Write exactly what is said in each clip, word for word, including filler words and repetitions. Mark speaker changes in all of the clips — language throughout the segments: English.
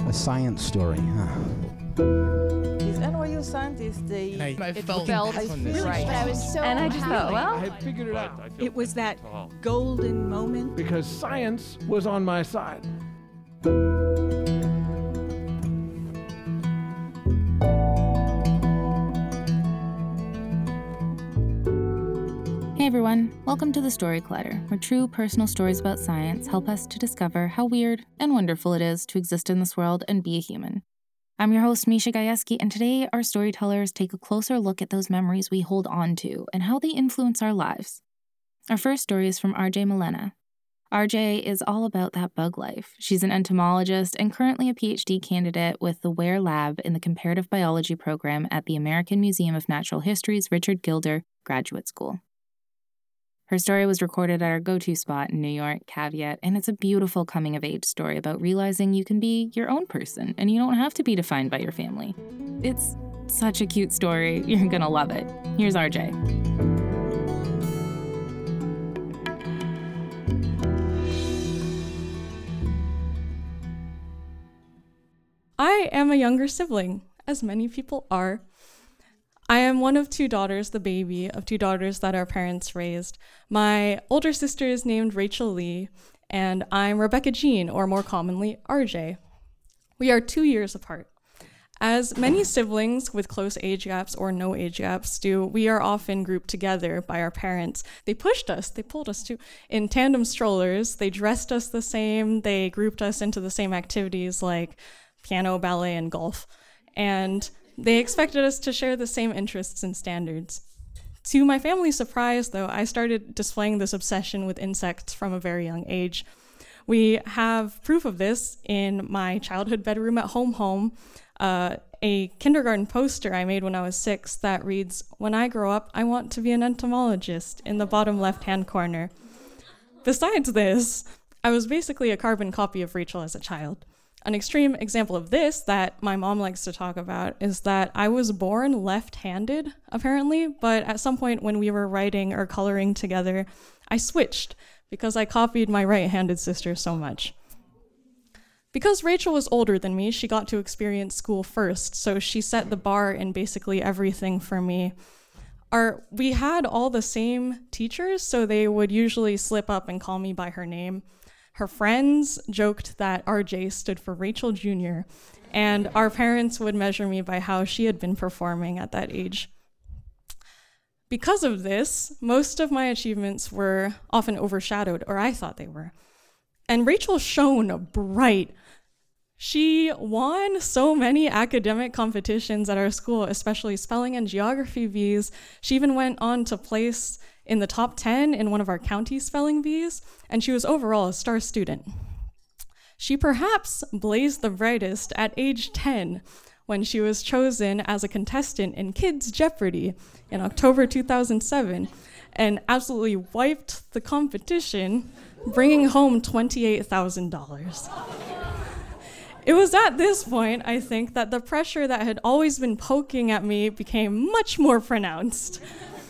Speaker 1: A science story, huh?
Speaker 2: These N Y U scientists, they...
Speaker 3: And I, I
Speaker 2: it
Speaker 3: felt,
Speaker 2: felt
Speaker 3: I
Speaker 2: really
Speaker 3: felt
Speaker 2: right.
Speaker 4: But I was so
Speaker 5: And I just thought, well,
Speaker 6: I had figured it out
Speaker 2: It was that golden moment.
Speaker 6: because science was on my side.
Speaker 7: Hey everyone, welcome to the Story Collider, where true personal stories about science help us to discover how weird and wonderful it is to exist in this world and be a human. I'm your host, Misha Gajewski, and today our storytellers take a closer look at those memories we hold on to and how they influence our lives. Our first story is from R J Milena. R J is all about that bug life. She's an entomologist and currently a P H D candidate with the Ware Lab in the Comparative Biology program at the American Museum of Natural History's Richard Gilder Graduate School. Her story was recorded at our go-to spot in New York, Caveat, and it's a beautiful coming-of-age story about realizing you can be your own person and you don't have to be defined by your family. It's such a cute story. You're gonna love it. Here's R J.
Speaker 8: I am a younger sibling, as many people are. I am one of two daughters, the baby of two daughters that our parents raised. My older sister is named Rachel Lee, and I'm Rebecca Jean, or more commonly, R J. We are two years apart. As many siblings with close age gaps or no age gaps do, we are often grouped together by our parents. They pushed us, they pulled us to in tandem strollers, they dressed us the same, they grouped us into the same activities like piano, ballet, and golf. And they expected us to share the same interests and standards. To my family's surprise, though, I started displaying this obsession with insects from a very young age. We have proof of this in my childhood bedroom at home home, uh, a kindergarten poster I made when I was six that reads, "When I grow up, I want to be an entomologist," in the bottom left-hand corner. Besides this, I was basically a carbon copy of Rachel as a child. An extreme example of this that my mom likes to talk about is that I was born left-handed, apparently, but at some point when we were writing or coloring together, I switched because I copied my right-handed sister so much. Because Rachel was older than me, she got to experience school first, so she set the bar in basically everything for me. Our, we had all the same teachers, so they would usually slip up and call me by her name. Her friends joked that R J stood for Rachel Junior, and our parents would measure me by how she had been performing at that age. Because of this, most of my achievements were often overshadowed, or I thought they were. And Rachel shone bright. She won so many academic competitions at our school, especially spelling and geography bees. She even went on to place in the top ten in one of our county spelling bees, and she was overall a star student. She perhaps blazed the brightest at age ten when she was chosen as a contestant in Kids Jeopardy in October two thousand seven and absolutely wiped the competition, bringing home twenty-eight thousand dollars. It was at this point, I think, that the pressure that had always been poking at me became much more pronounced.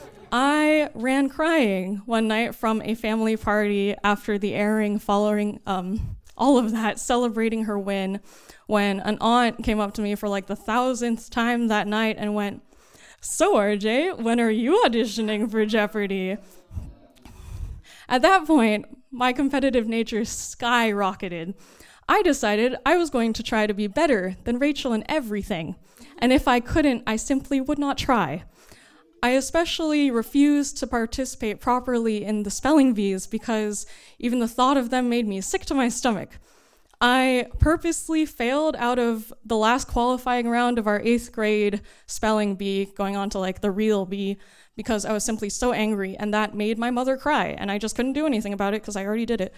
Speaker 8: I ran crying one night from a family party after the airing following um, all of that, celebrating her win, when an aunt came up to me for like the thousandth time that night and went, "So R J, when are you auditioning for Jeopardy?" At that point, my competitive nature skyrocketed. I decided I was going to try to be better than Rachel in everything, and if I couldn't, I simply would not try. I especially refused to participate properly in the spelling bees because even the thought of them made me sick to my stomach. I purposely failed out of the last qualifying round of our eighth grade spelling bee, going on to like the real bee, because I was simply so angry, and that made my mother cry, and I just couldn't do anything about it because I already did it.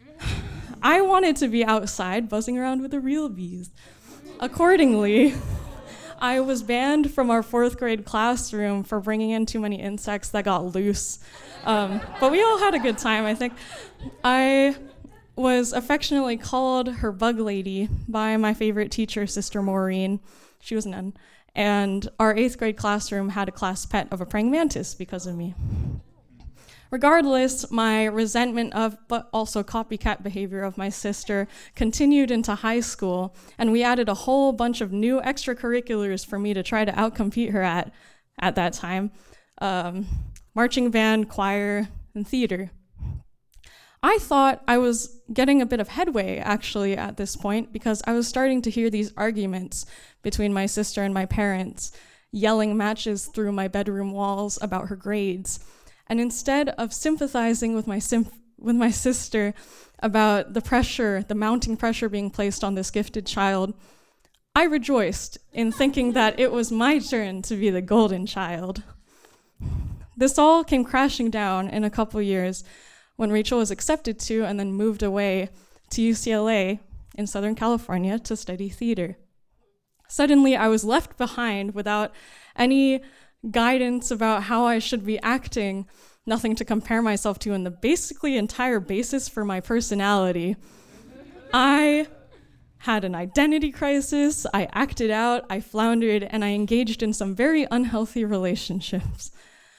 Speaker 8: I wanted to be outside buzzing around with the real bees. Accordingly, I was banned from our fourth grade classroom for bringing in too many insects that got loose. Um, but we all had a good time, I think. I was affectionately called her bug lady by my favorite teacher, Sister Maureen. She was a nun. And our eighth grade classroom had a class pet of a praying mantis because of me. Regardless, my resentment of, but also copycat behavior of my sister continued into high school, and we added a whole bunch of new extracurriculars for me to try to outcompete her at, at that time. Um, marching band, choir, and theater. I thought I was getting a bit of headway, actually, at this point, because I was starting to hear these arguments between my sister and my parents, yelling matches through my bedroom walls about her grades. And instead of sympathizing with my sim- with my sister about the pressure, the mounting pressure being placed on this gifted child, I rejoiced in thinking that it was my turn to be the golden child. This all came crashing down in a couple years when Rachel was accepted to and then moved away to U C L A in Southern California to study theater. Suddenly, I was left behind without any guidance about how I should be acting, nothing to compare myself to, and the basically entire basis for my personality. I had an identity crisis, I acted out, I floundered, and I engaged in some very unhealthy relationships.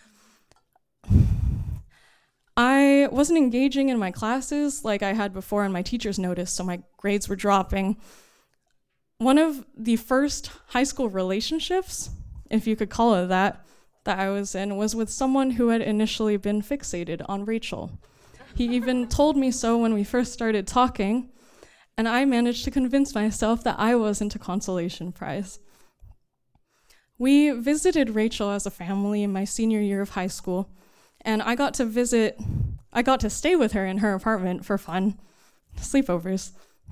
Speaker 8: I wasn't engaging in my classes like I had before, and my teachers noticed, so my grades were dropping. One of the first high school relationships, if you could call it that, that I was in was with someone who had initially been fixated on Rachel. He even told me so when we first started talking, and I managed to convince myself that I wasn't a consolation prize. We visited Rachel as a family in my senior year of high school, and I got to visit, I got to stay with her in her apartment for fun, sleepovers.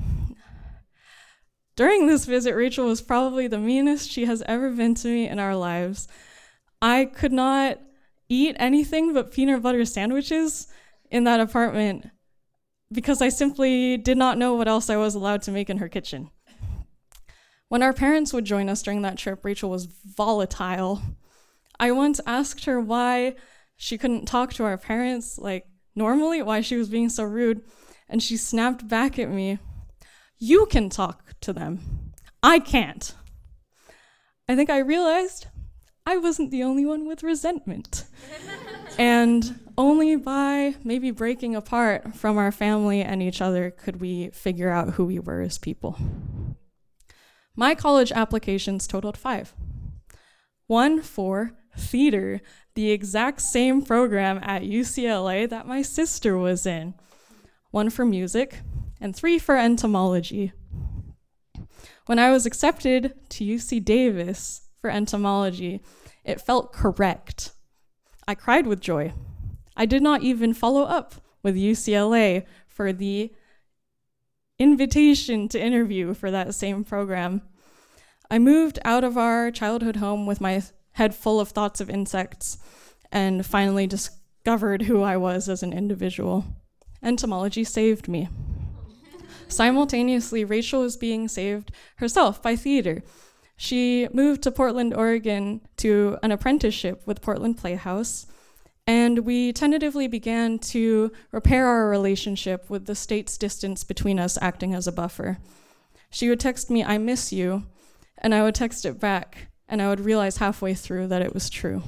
Speaker 8: During this visit, Rachel was probably the meanest she has ever been to me in our lives. I could not eat anything but peanut butter sandwiches in that apartment because I simply did not know what else I was allowed to make in her kitchen. When our parents would join us during that trip, Rachel was volatile. I once asked her why she couldn't talk to our parents like normally, why she was being so rude, and she snapped back at me, "You can talk to them. I can't." I think I realized I wasn't the only one with resentment. And only by maybe breaking apart from our family and each other could we figure out who we were as people. My college applications totaled five. One for theater, the exact same program at U C L A that my sister was in. One for music, and three for entomology. When I was accepted to U C Davis for entomology, it felt correct. I cried with joy. I did not even follow up with U C L A for the invitation to interview for that same program. I moved out of our childhood home with my head full of thoughts of insects and finally discovered who I was as an individual. Entomology saved me. Simultaneously, Rachel was being saved herself by theater. She moved to Portland, Oregon to an apprenticeship with Portland Playhouse, and we tentatively began to repair our relationship with the state's distance between us acting as a buffer. She would text me, "I miss you," and I would text it back, and I would realize halfway through that it was true.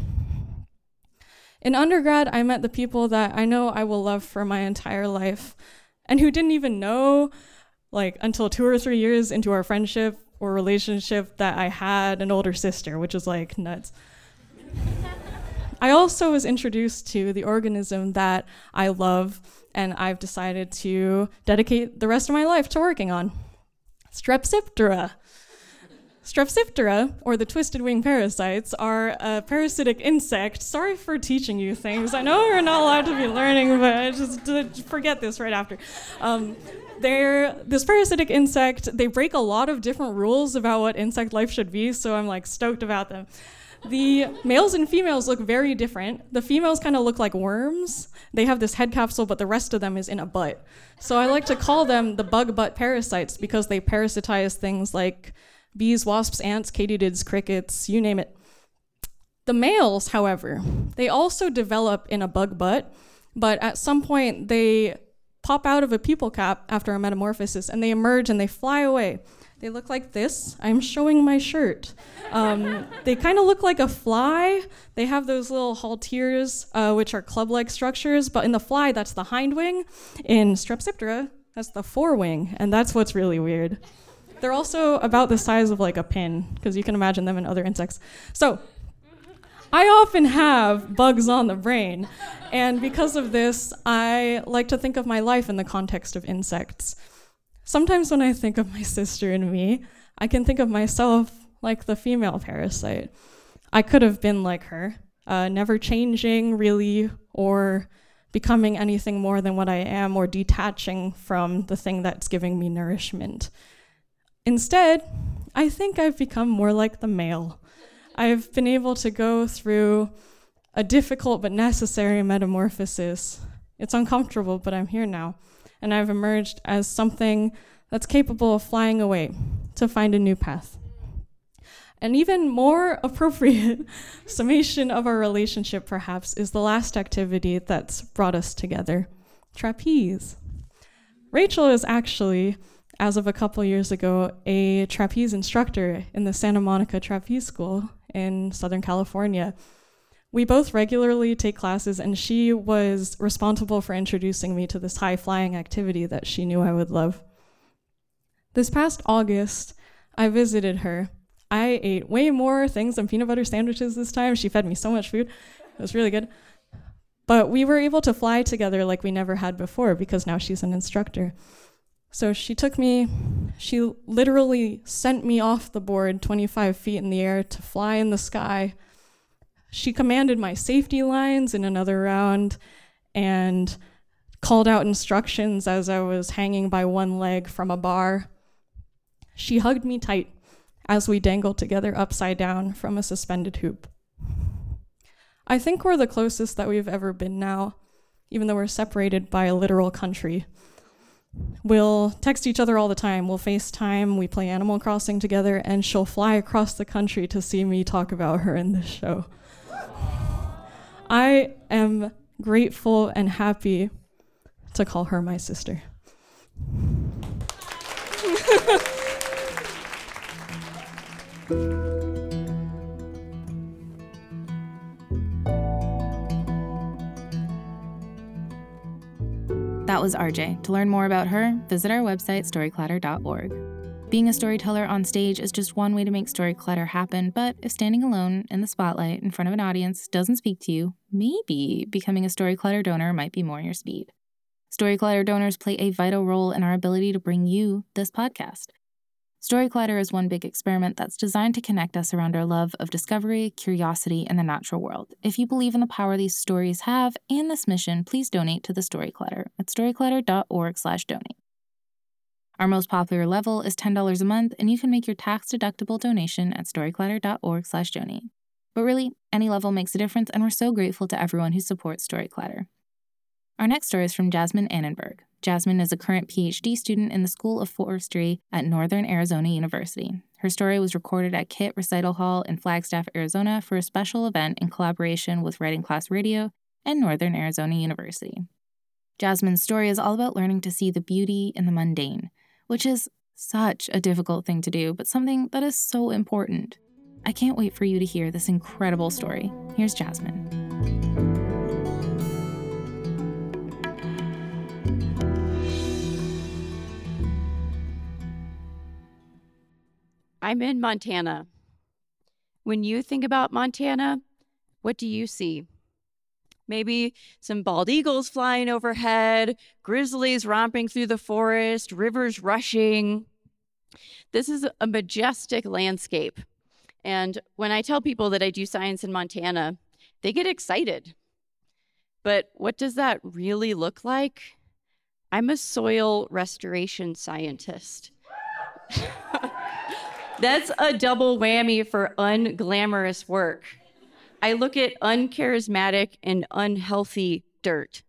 Speaker 8: In undergrad, I met the people that I know I will love for my entire life, and who didn't even know, like, until two or three years into our friendship or relationship that I had an older sister, which is, like, nuts. I also was introduced to the organism that I love, and I've decided to dedicate the rest of my life to working on. Strepsiptera. Strepsiptera, or the twisted wing parasites, are a parasitic insect. Sorry for teaching you things. I know you're not allowed to be learning, but I just uh, forget this right after. Um, they're this parasitic insect. They break a lot of different rules about what insect life should be, so I'm like stoked about them. The males and females look very different. The females kind of look like worms. They have this head capsule, but the rest of them is in a butt. So I like to call them the bug butt parasites because they parasitize things like bees, wasps, ants, katydids, crickets, you name it. The males, however, they also develop in a bug butt, but at some point they pop out of a pupal cap after a metamorphosis, and they emerge and they fly away. They look like this. I'm showing my shirt. Um, they kind of look like a fly. They have those little halteres, uh, which are club-like structures, but in the fly, that's the hind wing. In Strepsiptera, that's the forewing, and that's what's really weird. They're also about the size of like a pin, because you can imagine them in other insects. So I often have bugs on the brain, and because of this, I like to think of my life in the context of insects. Sometimes when I think of my sister and me, I can think of myself like the female parasite. I could have been like her, uh, never changing really, or becoming anything more than what I am, or detaching from the thing that's giving me nourishment. Instead, I think I've become more like the male. I've been able to go through a difficult but necessary metamorphosis. It's uncomfortable, but I'm here now. And I've emerged as something that's capable of flying away to find a new path. An even more appropriate summation of our relationship, perhaps, is the last activity that's brought us together, trapeze. Rachel is actually, as of a couple years ago, a trapeze instructor in the Santa Monica Trapeze School in Southern California. We both regularly take classes, and she was responsible for introducing me to this high-flying activity that she knew I would love. This past August, I visited her. I ate way more things than peanut butter sandwiches this time. She fed me so much food. It was really good. But we were able to fly together like we never had before because now she's an instructor. So she took me, she literally sent me off the board twenty-five feet in the air to fly in the sky. She commanded my safety lines in another round and called out instructions as I was hanging by one leg from a bar. She hugged me tight as we dangled together upside down from a suspended hoop. I think we're the closest that we've ever been now, even though we're separated by a literal country. We'll text each other all the time. We'll FaceTime, we play Animal Crossing together, and she'll fly across the country to see me talk about her in this show. I am grateful and happy to call her my sister.
Speaker 7: That was R J. To learn more about her, visit our website, storyclatter dot org. Being a storyteller on stage is just one way to make story clutter happen, but if standing alone in the spotlight in front of an audience doesn't speak to you, maybe becoming a Story Clutter donor might be more your speed. Story Clutter donors play a vital role in our ability to bring you this podcast. Story Clutter is one big experiment that's designed to connect us around our love of discovery, curiosity, and the natural world. If you believe in the power these stories have and this mission, please donate to the Story Clutter at storyclatter dot org slash donate. Our most popular level is ten dollars a month, and you can make your tax-deductible donation at storyclatter dot org slash donate. But really, any level makes a difference, and we're so grateful to everyone who supports Story Clutter. Our next story is from Jasmine Annenberg. Jasmine is a current P H D student in the School of Forestry at Northern Arizona University. Her story was recorded at K I T Recital Hall in Flagstaff, Arizona for a special event in collaboration with Writing Class Radio and Northern Arizona University. Jasmine's story is all about learning to see the beauty in the mundane, which is such a difficult thing to do, but something that is so important. I can't wait for you to hear this incredible story. Here's Jasmine.
Speaker 1: I'm in Montana. When you think about Montana, what do you see? Maybe some bald eagles flying overhead, grizzlies romping through the forest, rivers rushing. This is a majestic landscape. And when I tell people that I do science in Montana, they get excited. But what does that really look like? I'm a soil restoration scientist. That's a double whammy for unglamorous work. I look at uncharismatic and unhealthy dirt.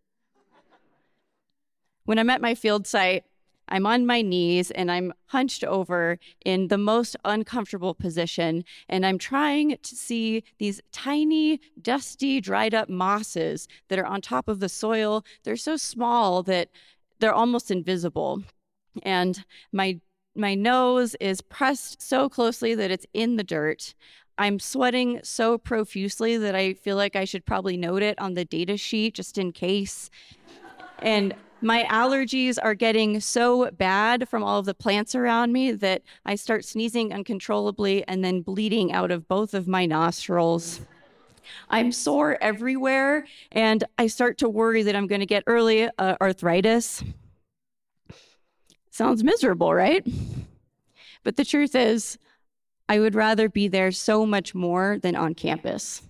Speaker 1: When I'm at my field site, I'm on my knees and I'm hunched over in the most uncomfortable position, and I'm trying to see these tiny, dusty, dried up mosses that are on top of the soil. They're so small that they're almost invisible. And my my nose is pressed so closely that it's in the dirt. I'm sweating so profusely that I feel like I should probably note it on the data sheet just in case. And my allergies are getting so bad from all of the plants around me that I start sneezing uncontrollably and then bleeding out of both of my nostrils. I'm sore everywhere, and I start to worry that I'm going to get early uh, arthritis. Sounds miserable, right? But the truth is, I would rather be there so much more than on campus.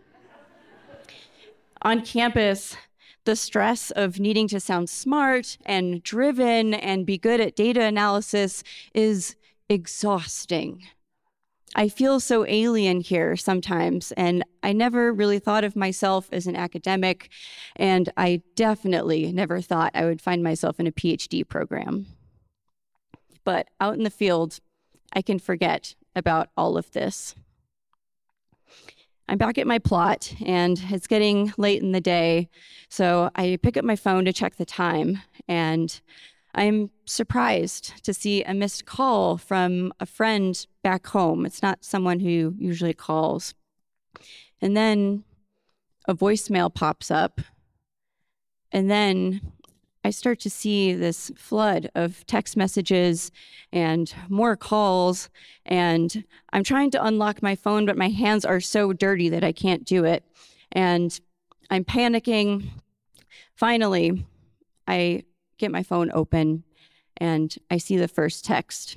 Speaker 1: On campus, the stress of needing to sound smart and driven and be good at data analysis is exhausting. I feel so alien here sometimes, and I never really thought of myself as an academic, and I definitely never thought I would find myself in a PhD program. But out in the field, I can forget about all of this. I'm back at my plot, and it's getting late in the day, so I pick up my phone to check the time, and I'm surprised to see a missed call from a friend back home. It's not someone who usually calls. And then a voicemail pops up, and then I start to see this flood of text messages and more calls, and I'm trying to unlock my phone, but my hands are so dirty that I can't do it. And I'm panicking. Finally, I get my phone open, and I see the first text.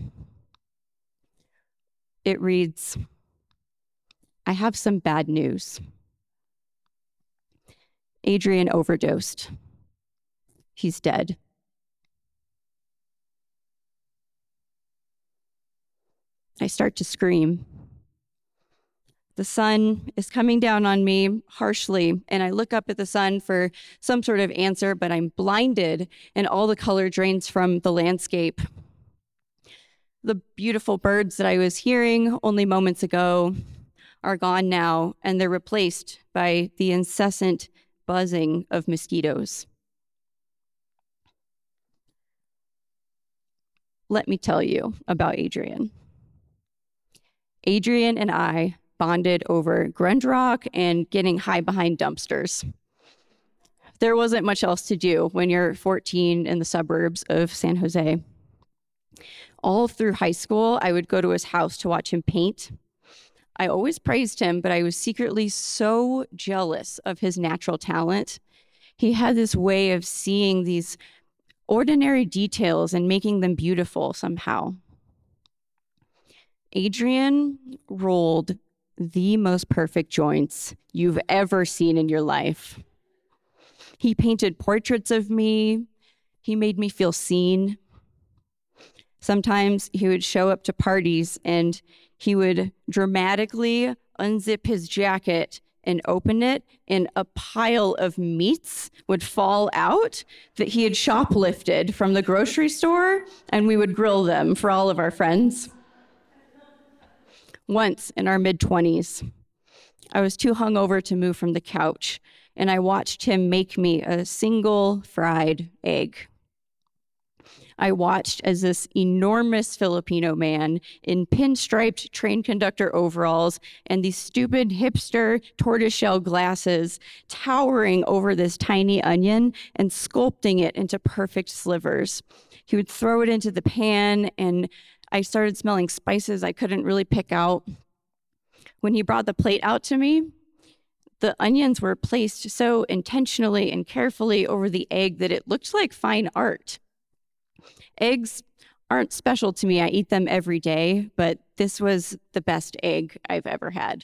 Speaker 1: It reads, "I have some bad news. Adrian overdosed. He's dead." I start to scream. The sun is coming down on me harshly, and I look up at the sun for some sort of answer, but I'm blinded, and all the color drains from the landscape. The beautiful birds that I was hearing only moments ago are gone now, and they're replaced by the incessant buzzing of mosquitoes. Let me tell you about Adrian. Adrian and I bonded over grunge rock and getting high behind dumpsters. There wasn't much else to do when you're fourteen in the suburbs of San Jose. All through high school, I would go to his house to watch him paint. I always praised him, but I was secretly so jealous of his natural talent. He had this way of seeing these ordinary details and making them beautiful somehow. Adrian rolled the most perfect joints you've ever seen in your life. He painted portraits of me. He made me feel seen. Sometimes he would show up to parties and he would dramatically unzip his jacket and open it, and a pile of meats would fall out that he had shoplifted from the grocery store, and we would grill them for all of our friends. Once in our mid-twenties, I was too hungover to move from the couch, and I watched him make me a single fried egg. I watched as this enormous Filipino man in pinstriped train conductor overalls and these stupid hipster tortoiseshell glasses towering over this tiny onion and sculpting it into perfect slivers. He would throw it into the pan, and I started smelling spices I couldn't really pick out. When he brought the plate out to me, the onions were placed so intentionally and carefully over the egg that it looked like fine art. Eggs aren't special to me. I eat them every day, but this was the best egg I've ever had.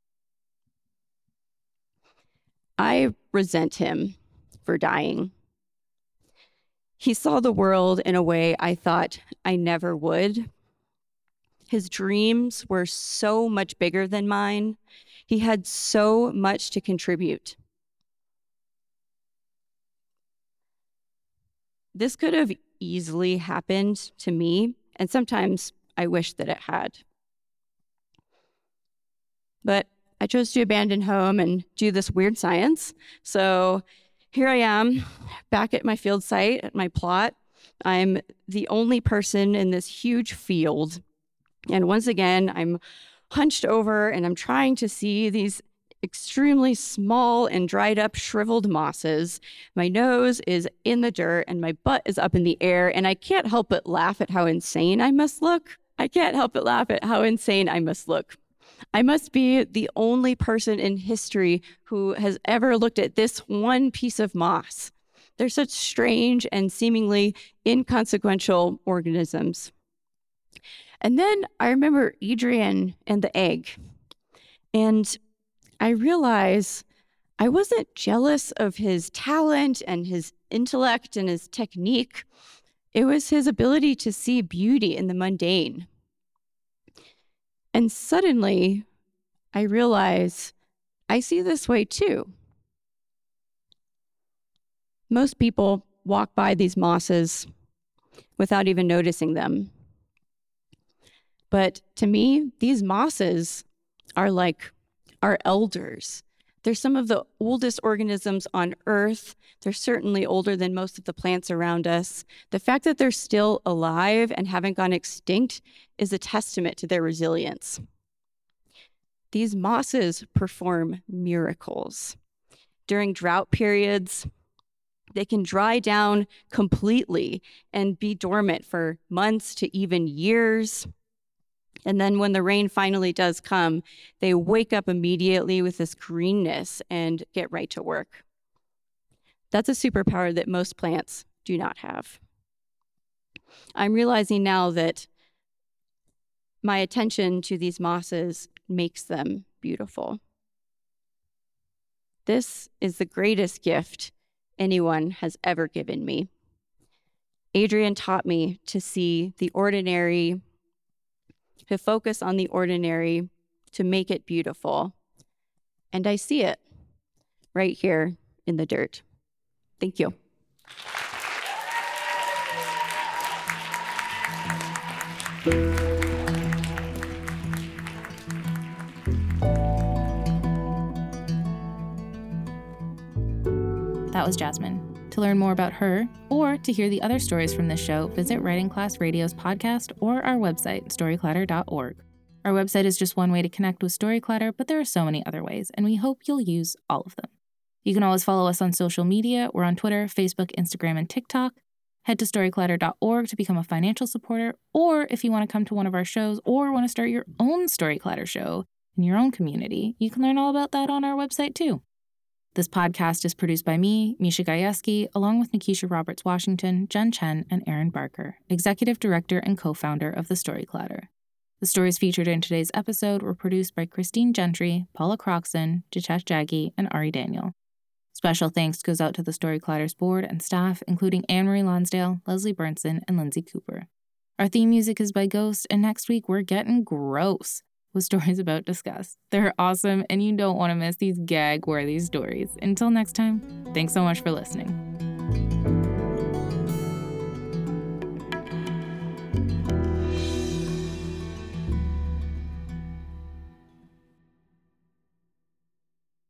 Speaker 1: I resent him for dying. He saw the world in a way I thought I never would. His dreams were so much bigger than mine. He had so much to contribute. This could have easily happened to me, and sometimes I wish that it had. But I chose to abandon home and do this weird science, so here I am back at my field site, at my plot. I'm the only person in this huge field. And once again, I'm hunched over and I'm trying to see these extremely small and dried up shriveled mosses. My nose is in the dirt and my butt is up in the air, and I can't help but laugh at how insane I must look. I can't help but laugh at how insane I must look. I must be the only person in history who has ever looked at this one piece of moss. They're such strange and seemingly inconsequential organisms. And then I remember Adrian and the egg. And I realize I wasn't jealous of his talent and his intellect and his technique. It was his ability to see beauty in the mundane. And suddenly, I realize I see this way too. Most people walk by these mosses without even noticing them. But to me, these mosses are like our elders. They're some of the oldest organisms on Earth. They're certainly older than most of the plants around us. The fact that they're still alive and haven't gone extinct is a testament to their resilience. These mosses perform miracles. During drought periods, they can dry down completely and be dormant for months to even years. And then when the rain finally does come, they wake up immediately with this greenness and get right to work. That's a superpower that most plants do not have. I'm realizing now that my attention to these mosses makes them beautiful. This is the greatest gift anyone has ever given me. Adrian taught me to see the ordinary, to focus on the ordinary, to make it beautiful. And I see it right here in the dirt. Thank you.
Speaker 7: That was Jasmine. To learn more about her, or to hear the other stories from this show, visit Writing Class Radio's podcast or our website, story clatter dot org. Our website is just one way to connect with Story Clatter, but there are so many other ways, and we hope you'll use all of them. You can always follow us on social media. We're on Twitter, Facebook, Instagram, and TikTok. Head to story clatter dot org to become a financial supporter, or if you want to come to one of our shows or want to start your own Story Clatter show in your own community, you can learn all about that on our website too. This podcast is produced by me, Misha Gajewski, along with Nikisha Roberts-Washington, Jen Chen, and Aaron Barker, executive director and co-founder of The Story Clatter. The stories featured in today's episode were produced by Christine Gentry, Paula Croxon, Jitesh Jaggi, and Ari Daniel. Special thanks goes out to the Story Clatter's board and staff, including Anne-Marie Lonsdale, Leslie Burnson, and Lindsay Cooper. Our theme music is by Ghost, and next week we're getting gross with stories about disgust. They're awesome, and you don't want to miss these gag-worthy stories. Until next time, thanks so much for listening.